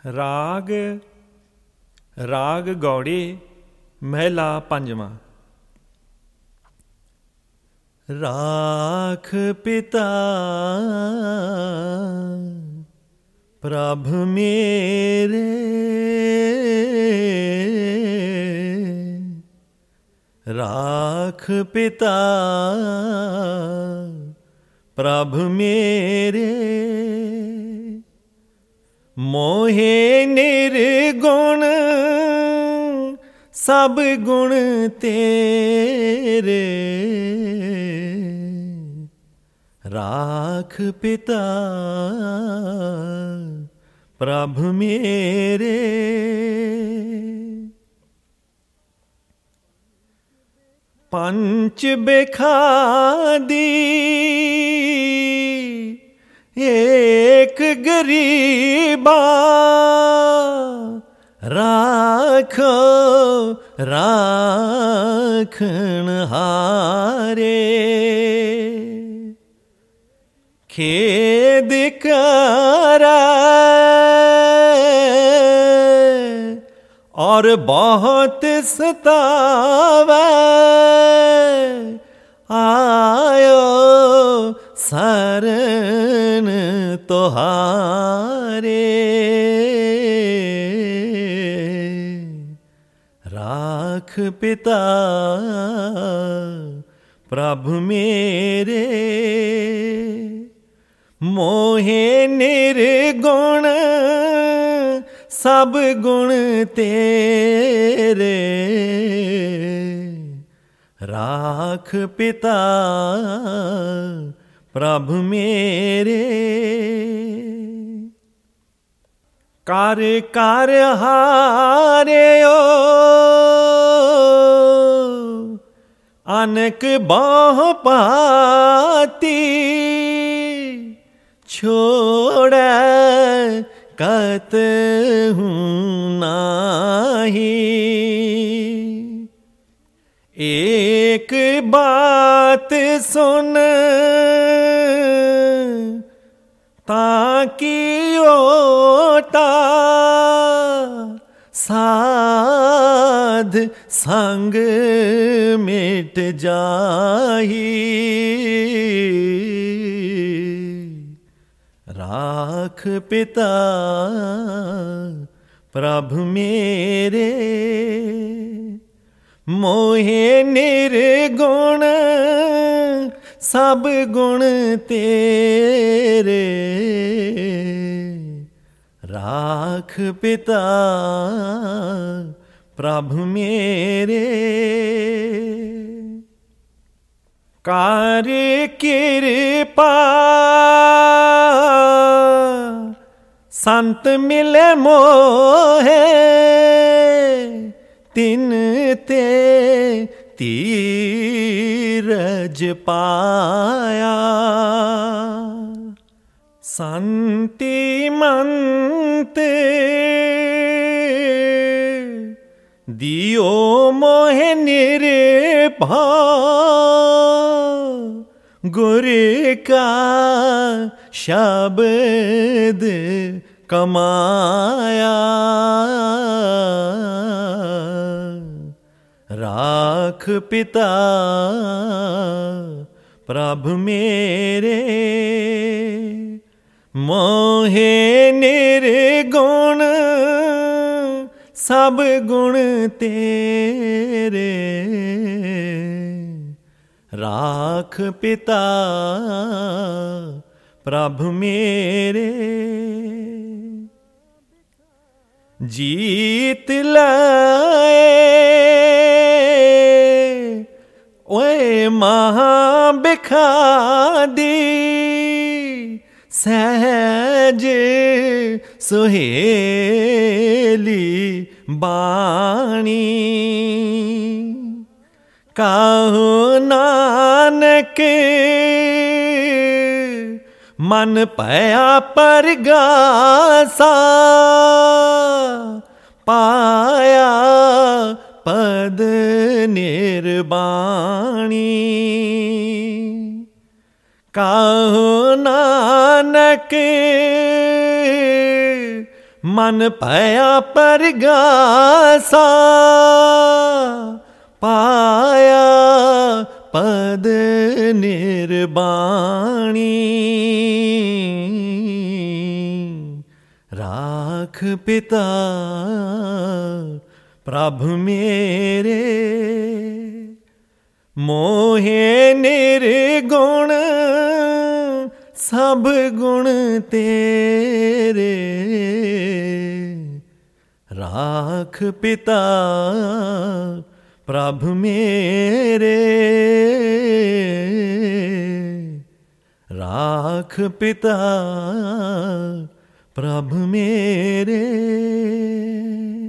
राग राग गौड़ी महला पंजवा। राख पिता प्रभ मेरे, राख पिता प्रभ मेरे, मोहे निर्गुण सब गुण तेरे, राख पिता प्रभ मेरे। पंच बेखादी एक गरीबा, राखो राखन हारे, खेद करे और बहुत सतावे, आयो शरण तोहारे, राख पिता प्रभु मेरे, मोहे निर्गुण सब गुण तेरे, राख पिता प्रभु मेरे। कर कर हार्यो अनक बाह पाती, छोड़े कत हूँ नाही, एक बात सुन ताकि ओटा, साध संग मिट जाही, राख पिता प्रभु मेरे, मोहे निर्गुण सब गुण तेरे, राख पिता प्रभु मेरे। कार्य कृपा संत मिले मोहे, तिन ते तीरज पाया, संति मंत दियो मोहे निर्भय, गुर का शब्द कमाया, राख पिता प्रभु मेरे, मोहे निर्गुण सब गुण तेरे, राख पिता प्रभु मेरे। जीत लाए ओए महाबिखादी, सहज सुहेली बाणी, काहू नानक मन पया परगासा, पाया पद निर्वाणी, काहू नानक मन पया परगासा पाया पद निर्बाणी राख पिता प्रभु मेरे मोहे निर्गुण सब गुण तेरे राख पिता प्रभु मेरे राख पिता प्रभु मेरे।